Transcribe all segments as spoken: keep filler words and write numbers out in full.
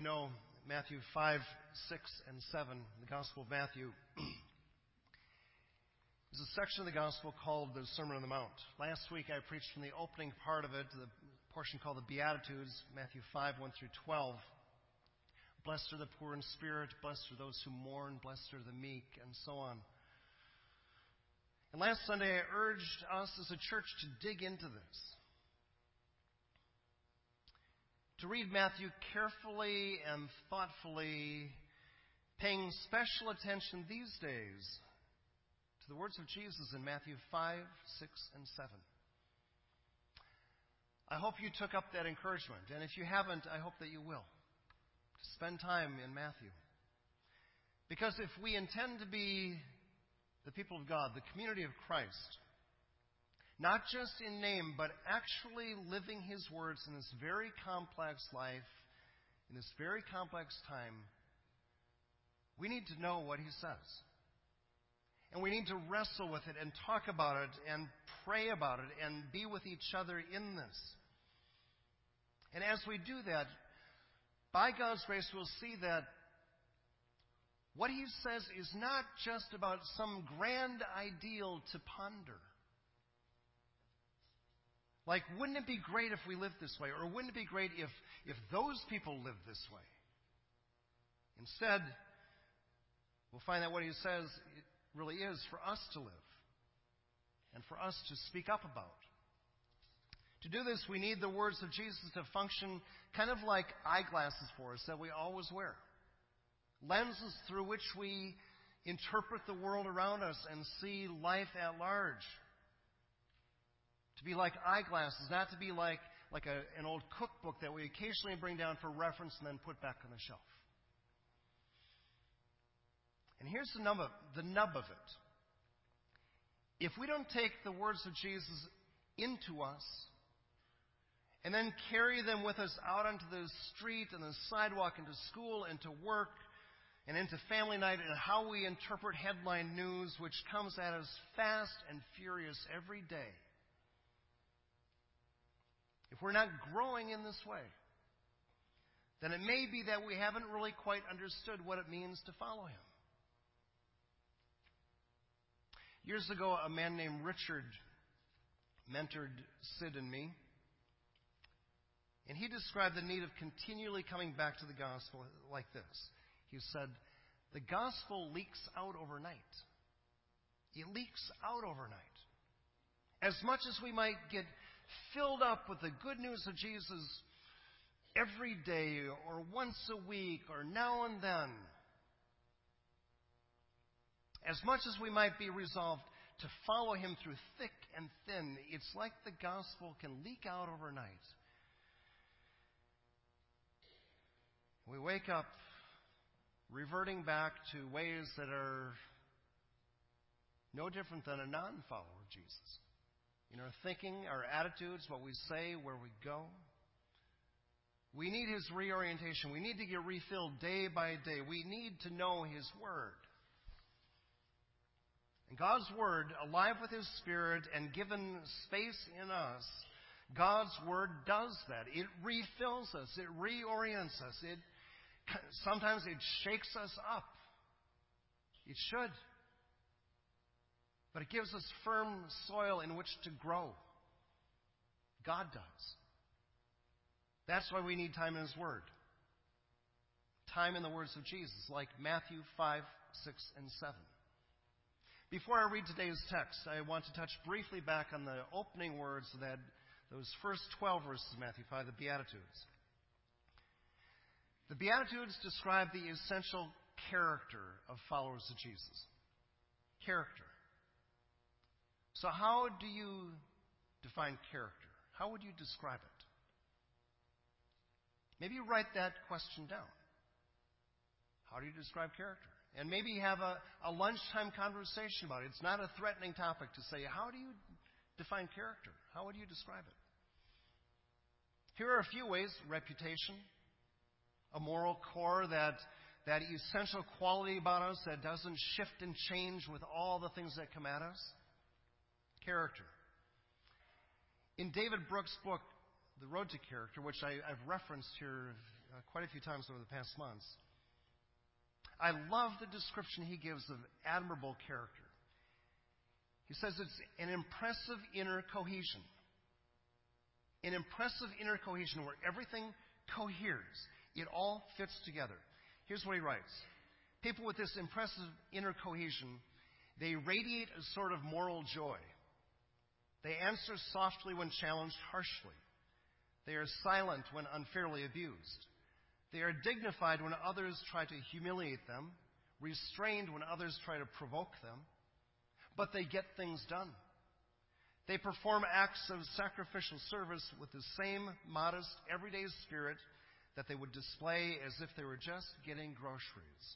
know, Matthew five, six, and seven, the Gospel of Matthew, is a section of the Gospel called the Sermon on the Mount. Last week I preached from the opening part of it, the portion called the Beatitudes, Matthew five, one through twelve. Blessed are the poor in spirit, blessed are those who mourn, blessed are the meek, and so on. And last Sunday I urged us as a church to dig into this. To read Matthew carefully and thoughtfully, paying special attention these days to the words of Jesus in Matthew five, six, and seven. I hope you took up that encouragement, and if you haven't, I hope that you will. To spend time in Matthew. Because if we intend to be the people of God, the community of Christ, not just in name, but actually living His words in this very complex life, in this very complex time, we need to know what He says. And we need to wrestle with it and talk about it and pray about it and be with each other in this. And as we do that, by God's grace, we'll see that what He says is not just about some grand ideal to ponder. Like, wouldn't it be great if we lived this way? Or wouldn't it be great if, if those people lived this way? Instead, we'll find that what He says it really is for us to live and for us to speak up about. To do this, we need the words of Jesus to function kind of like eyeglasses for us that we always wear. Lenses through which we interpret the world around us and see life at large. To be like eyeglasses, not to be like, like a, an old cookbook that we occasionally bring down for reference and then put back on the shelf. And here's the nub of, the nub of it. If we don't take the words of Jesus into us and then carry them with us out onto the street and the sidewalk, into school, into work, and into family night, and how we interpret headline news, which comes at us fast and furious every day, if we're not growing in this way, then it may be that we haven't really quite understood what it means to follow Him. Years ago, a man named Richard mentored Sid and me, and he described the need of continually coming back to the gospel like this. He said, the gospel leaks out overnight. It leaks out overnight. As much as we might get filled up with the good news of Jesus every day or once a week or now and then, as much as we might be resolved to follow Him through thick and thin, it's like the gospel can leak out overnight. We wake up reverting back to ways that are no different than a non-follower of Jesus. In our thinking, our attitudes, what we say, where we go. We need His reorientation. We need to get refilled day by day. We need to know His Word. And God's Word, alive with His Spirit and given space in us, God's Word does that. It refills us. It reorients us. It sometimes it shakes us up. It should. But it gives us firm soil in which to grow. God does. That's why we need time in His Word. Time in the words of Jesus, like Matthew five, six, and seven. Before I read today's text, I want to touch briefly back on the opening words of that, those first twelve verses of Matthew five, the Beatitudes. The Beatitudes describe the essential character of followers of Jesus. Character. So how do you define character? How would you describe it? Maybe you write that question down. How do you describe character? And maybe have a, a lunchtime conversation about it. It's not a threatening topic to say, how do you define character? How would you describe it? Here are a few ways. Reputation. A moral core, that, that essential quality about us that doesn't shift and change with all the things that come at us. Character. In David Brooks' book, The Road to Character, which I, I've referenced here uh, quite a few times over the past months. I love the description he gives of admirable character. He says it's an impressive inner cohesion. An impressive inner cohesion where everything coheres. It all fits together. Here's what he writes. People with this impressive inner cohesion, they radiate a sort of moral joy. They answer softly when challenged harshly. They are silent when unfairly abused. They are dignified when others try to humiliate them, restrained when others try to provoke them, but they get things done. They perform acts of sacrificial service with the same modest, everyday spirit that they would display as if they were just getting groceries.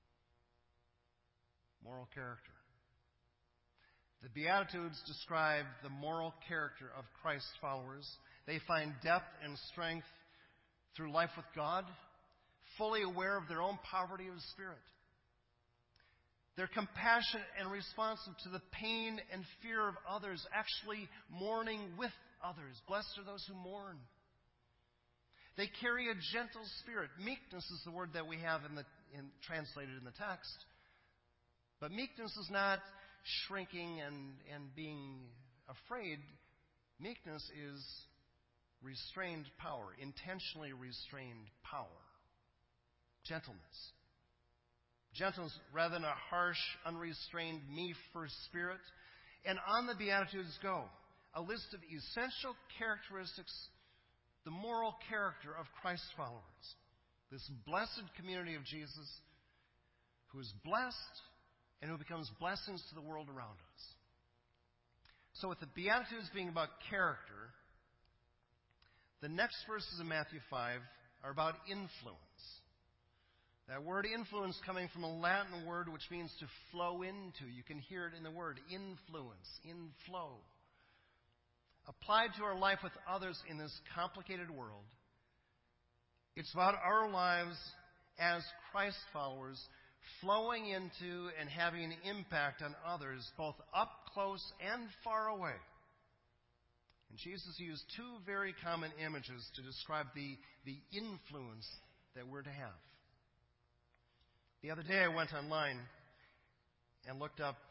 Moral character. The Beatitudes describe the moral character of Christ's followers. They find depth and strength through life with God, fully aware of their own poverty of spirit. They're compassionate and responsive to the pain and fear of others, actually mourning with others. Blessed are those who mourn. They carry a gentle spirit. Meekness is the word that we have in the in, translated in the text. But meekness is not shrinking and, and being afraid. Meekness is restrained power, intentionally restrained power. Gentleness. Gentleness rather than a harsh, unrestrained, me-first spirit. And on the Beatitudes go a list of essential characteristics, the moral character of Christ's followers. This blessed community of Jesus who is blessed and who becomes blessings to the world around us. So with the Beatitudes being about character, the next verses in Matthew five are about influence. That word influence coming from a Latin word which means to flow into. You can hear it in the word influence, inflow. Applied to our life with others in this complicated world, it's about our lives as Christ followers flowing into and having an impact on others both up close and far away. And Jesus used two very common images to describe the, the influence that we're to have. The other day I went online and looked up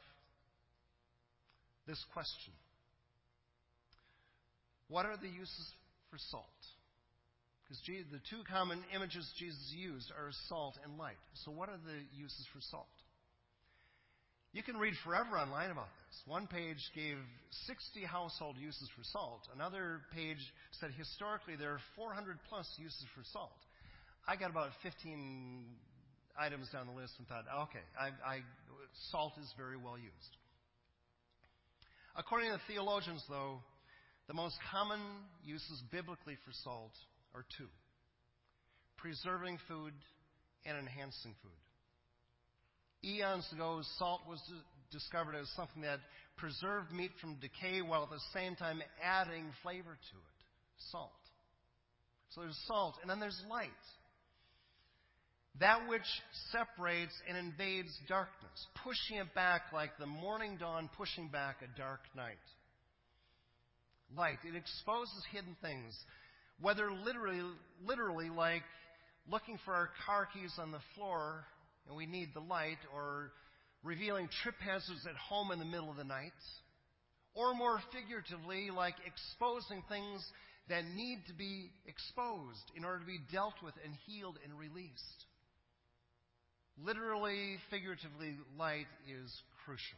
this question. What are the uses for salt? Because the two common images Jesus used are salt and light. So what are the uses for salt? You can read forever online about this. One page gave sixty household uses for salt. Another page said historically there are four hundred plus uses for salt. I got about fifteen items down the list and thought, okay, I, I, salt is very well used. According to theologians, though, the most common uses biblically for salt are two: preserving food and enhancing food. Eons ago, salt was discovered as something that preserved meat from decay while at the same time adding flavor to it. Salt. So there's salt, and then there's light. That which separates and invades darkness, pushing it back like the morning dawn pushing back a dark night. Light. It exposes hidden things, whether literally, literally like looking for our car keys on the floor and we need the light, or revealing trip hazards at home in the middle of the night, or more figuratively like exposing things that need to be exposed in order to be dealt with and healed and released. Literally, figuratively, light is crucial.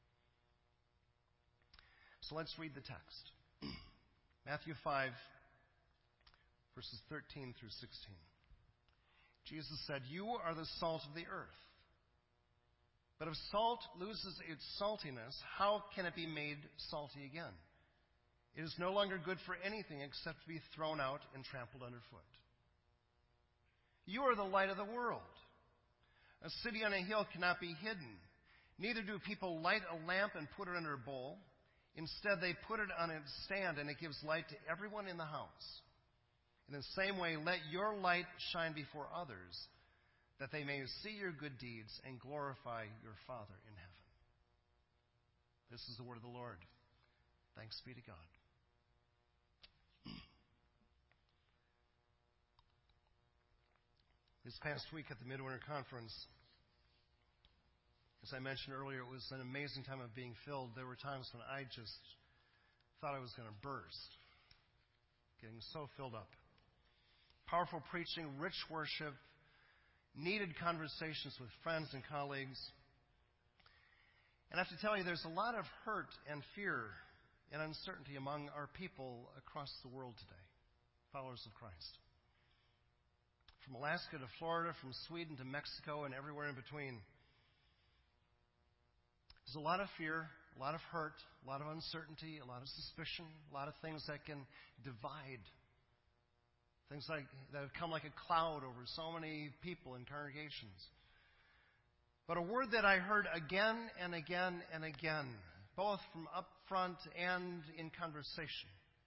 So let's read the text. Matthew five, verses thirteen through sixteen. Jesus said, "You are the salt of the earth. But if salt loses its saltiness, how can it be made salty again? It is no longer good for anything except to be thrown out and trampled underfoot. You are the light of the world. A city on a hill cannot be hidden. Neither do people light a lamp and put it under a bowl. Instead, they put it on its stand, and it gives light to everyone in the house. In the same way, let your light shine before others, that they may see your good deeds and glorify your Father in heaven." This is the word of the Lord. Thanks be to God. This past week at the Midwinter Conference, as I mentioned earlier, it was an amazing time of being filled. There were times when I just thought I was going to burst, getting so filled up. Powerful preaching, rich worship, needed conversations with friends and colleagues. And I have to tell you, there's a lot of hurt and fear and uncertainty among our people across the world today, followers of Christ. From Alaska to Florida, from Sweden to Mexico, and everywhere in between. There's a lot of fear, a lot of hurt, a lot of uncertainty, a lot of suspicion, a lot of things that can divide. Things like that have come like a cloud over so many people and congregations. But a word that I heard again and again and again, both from up front and in conversation,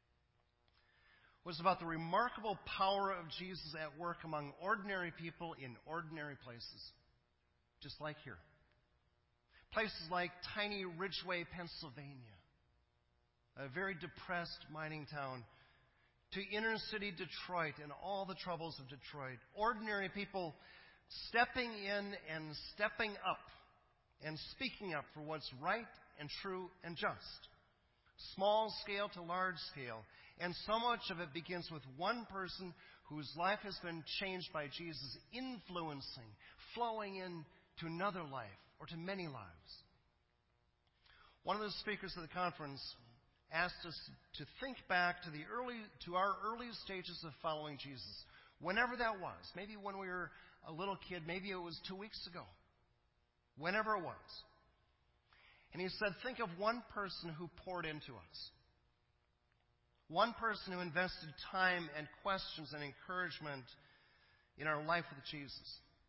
was about the remarkable power of Jesus at work among ordinary people in ordinary places, just like here. Places like tiny Ridgeway, Pennsylvania, a very depressed mining town, to inner city Detroit and all the troubles of Detroit. Ordinary people stepping in and stepping up and speaking up for what's right and true and just. Small scale to large scale. And so much of it begins with one person whose life has been changed by Jesus, influencing, flowing into another life or to many lives. One of the speakers of the conference asked us to think back to the early, to our early stages of following Jesus, whenever that was. Maybe when we were a little kid, maybe it was two weeks ago, whenever it was. And he said, think of one person who poured into us. One person who invested time and questions and encouragement in our life with Jesus.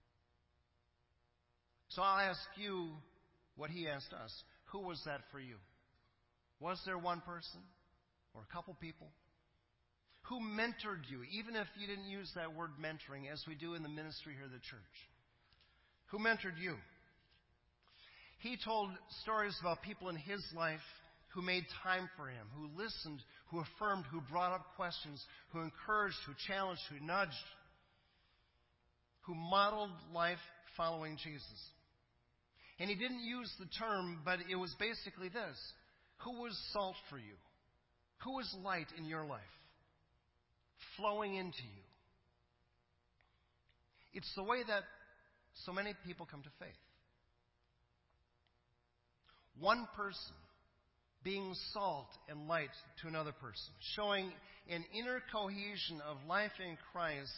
So I'll ask you what he asked us. Who was that for you? Was there one person or a couple people? Who mentored you, even if you didn't use that word mentoring as we do in the ministry here at the church? Who mentored you? He told stories about people in his life who made time for him, who listened, who affirmed, who brought up questions, who encouraged, who challenged, who nudged, who modeled life following Jesus. And he didn't use the term, but it was basically this. Who was salt for you? Who was light in your life? Flowing into you. It's the way that so many people come to faith. One person being salt and light to another person, showing an inner cohesion of life in Christ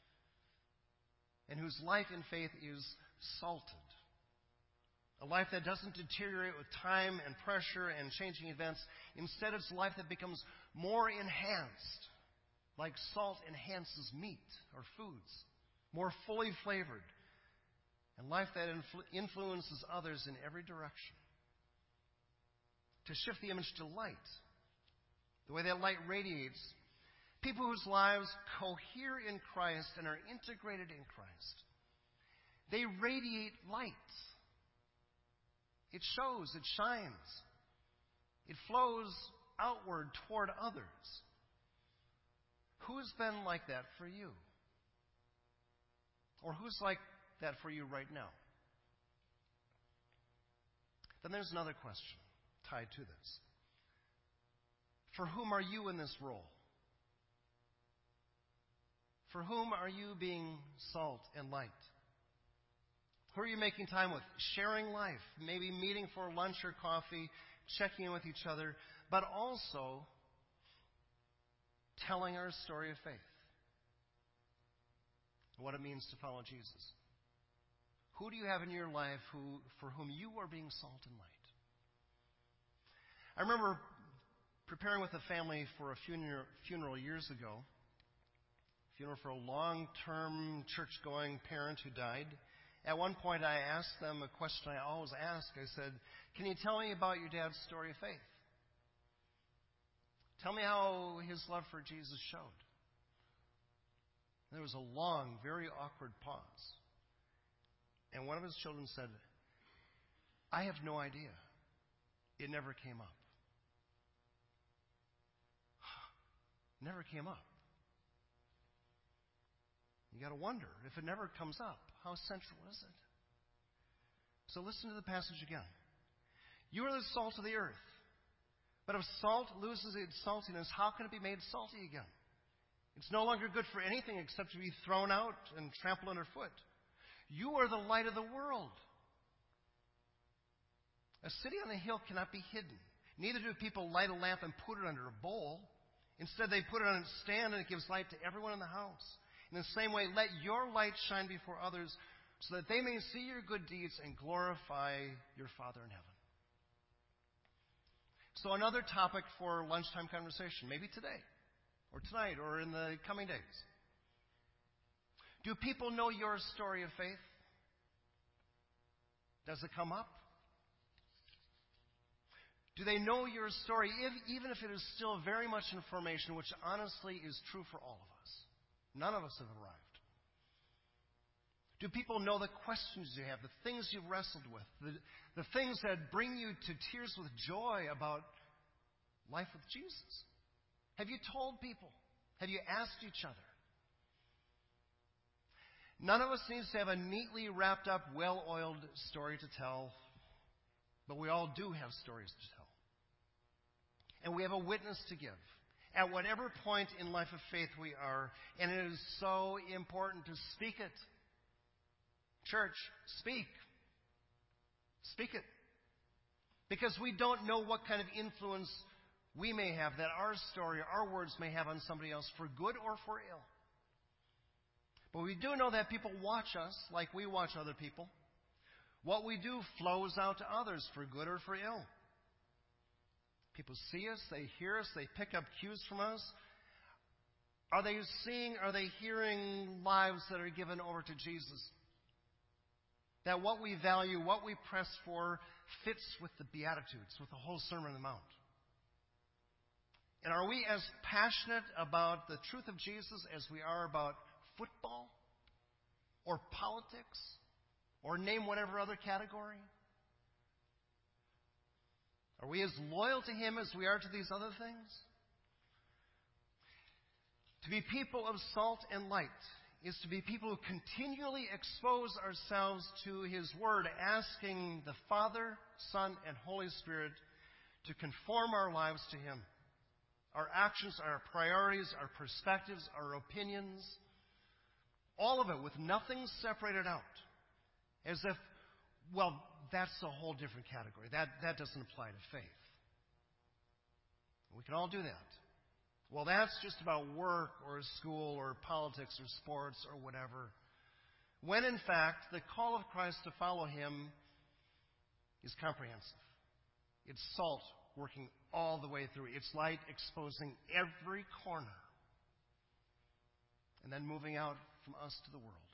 and whose life in faith is salted. A life that doesn't deteriorate with time and pressure and changing events. Instead, it's a life that becomes more enhanced, like salt enhances meat or foods, more fully flavored, and life that influ- influences others in every direction. To shift the image to light, the way that light radiates. People whose lives cohere in Christ and are integrated in Christ. They radiate light. It shows, it shines. It flows outward toward others. Who's been like that for you? Or who's like that for you right now? Then there's another question tied to this. For whom are you in this role? For whom are you being salt and light? Who are you making time with? Sharing life, maybe meeting for lunch or coffee, checking in with each other, but also telling our story of faith. What it means to follow Jesus. Who do you have in your life who, for whom you are being salt and light? I remember preparing with a family for a funeral, funeral years ago. Funeral for a long-term church-going parent who died. At one point, I asked them a question I always ask. I said, can you tell me about your dad's story of faith? Tell me how his love for Jesus showed. There was a long, very awkward pause. And one of his children said, I have no idea. It never came up. Never came up. You got to wonder if it never comes up. How central is it? So listen to the passage again. You are the salt of the earth. But if salt loses its saltiness, how can it be made salty again? It's no longer good for anything except to be thrown out and trampled underfoot. You are the light of the world. A city on a hill cannot be hidden. Neither do people light a lamp and put it under a bowl. Instead, they put it on its stand, and it gives light to everyone in the house. In the same way, let your light shine before others, so that they may see your good deeds and glorify your Father in heaven. So another topic for lunchtime conversation, maybe today, or tonight, or in the coming days. Do people know your story of faith? Does it come up? Do they know your story, if, even if it is still very much information, which honestly is true for all of us? None of us have arrived. Do people know the questions you have, the things you've wrestled with, the, the things that bring you to tears with joy about life with Jesus? Have you told people? Have you asked each other? None of us needs to have a neatly wrapped up, well-oiled story to tell, but we all do have stories to tell. And we have a witness to give at whatever point in life of faith we are, and it is so important to speak it. Church, speak. Speak it. Because we don't know what kind of influence we may have, that our story, our words may have on somebody else, for good or for ill. But we do know that people watch us like we watch other people. What we do flows out to others for good or for ill. People see us, they hear us, they pick up cues from us. Are they seeing, are they hearing lives that are given over to Jesus? That what we value, what we press for, fits with the Beatitudes, with the whole Sermon on the Mount. And are we as passionate about the truth of Jesus as we are about football or politics or name whatever other category? Are we as loyal to Him as we are to these other things? To be people of salt and light is to be people who continually expose ourselves to His Word, asking the Father, Son, and Holy Spirit to conform our lives to Him. Our actions, our priorities, our perspectives, our opinions, all of it with nothing separated out. As if, well, that's a whole different category. That, that doesn't apply to faith. We can all do that. Well, that's just about work or school or politics or sports or whatever. When, in fact, the call of Christ to follow Him is comprehensive. It's salt working all the way through. It's light exposing every corner. And then moving out from us to the world.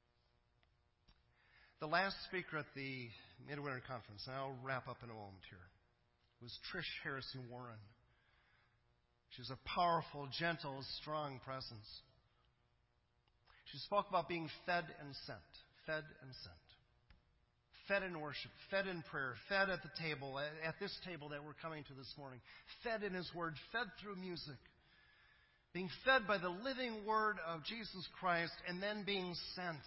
The last speaker at the Midwinter Conference, and I'll wrap up in a moment here, was Trish Harrison Warren. She's a powerful, gentle, strong presence. She spoke about being fed and sent. Fed and sent. Fed in worship, fed in prayer, fed at the table, at this table that we're coming to this morning. Fed in His Word, fed through music. Being fed by the living Word of Jesus Christ, and then being sent.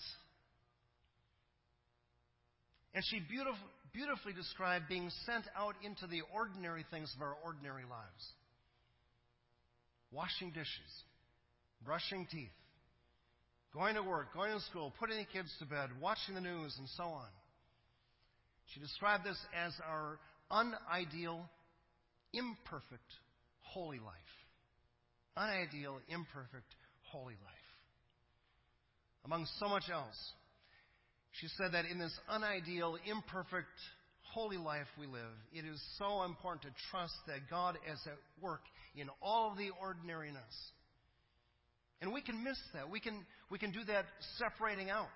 And she beautif- beautifully described being sent out into the ordinary things of our ordinary lives. Washing dishes, brushing teeth, going to work, going to school, putting the kids to bed, watching the news, and so on. She described this as our unideal, imperfect, holy life. Unideal, imperfect, holy life. Among so much else, she said that in this unideal, imperfect, holy life we live, it is so important to trust that God is at work in all of the ordinariness. And we can miss that. We can, we can do that separating out.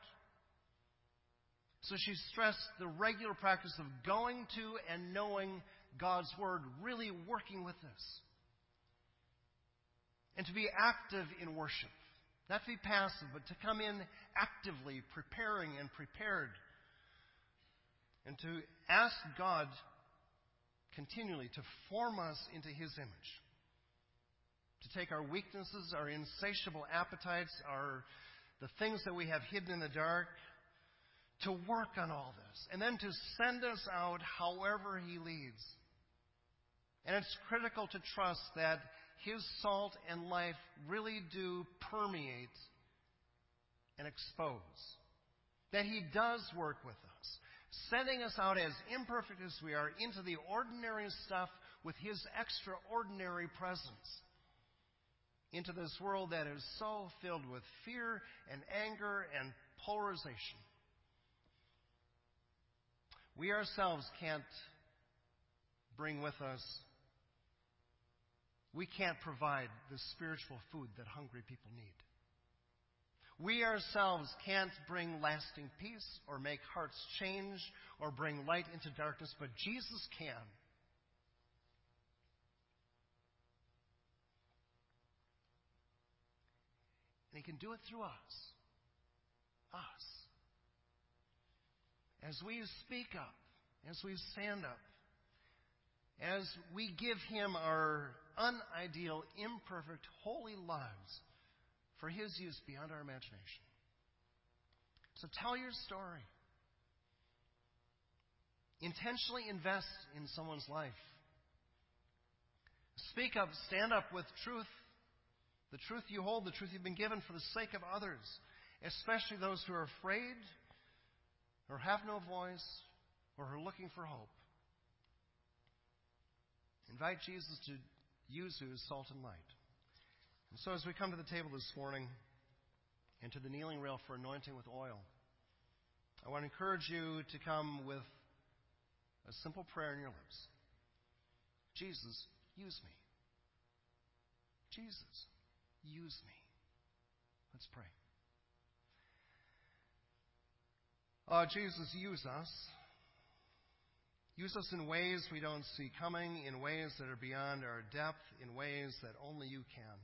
So she stressed the regular practice of going to and knowing God's Word, really working with this. And to be active in worship. Not to be passive, but to come in actively, preparing and prepared. And to ask God continually to form us into His image. To take our weaknesses, our insatiable appetites, our the things that we have hidden in the dark, to work on all this, and then to send us out however He leads. And it's critical to trust that His salt and life really do permeate and expose. That He does work with us, sending us out as imperfect as we are into the ordinary stuff with His extraordinary presence. Into this world that is so filled with fear and anger and polarization. We ourselves can't bring with us, we can't provide the spiritual food that hungry people need. We ourselves can't bring lasting peace or make hearts change or bring light into darkness, but Jesus can. And He can do it through us. Us. As we speak up, as we stand up, as we give Him our unideal, imperfect, holy lives for His use beyond our imagination. So tell your story. Intentionally invest in someone's life. Speak up, stand up with truth. The truth you hold, the truth you've been given for the sake of others, especially those who are afraid, or have no voice, or are looking for hope. Invite Jesus to use you as salt and light. And so as we come to the table this morning, and to the kneeling rail for anointing with oil, I want to encourage you to come with a simple prayer in your lips. Jesus, use me. Jesus, use me. Let's pray. Oh, Jesus, use us. Use us in ways we don't see coming, in ways that are beyond our depth, in ways that only You can.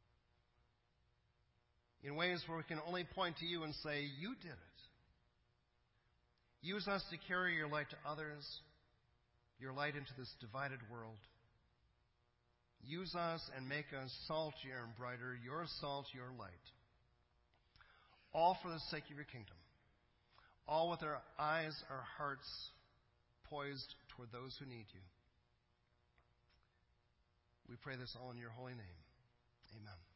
In ways where we can only point to You and say, You did it. Use us to carry Your light to others, Your light into this divided world. Use us and make us saltier and brighter, Your salt, Your light. All for the sake of Your kingdom. All with our eyes, our hearts poised toward those who need You. We pray this all in Your holy name. Amen.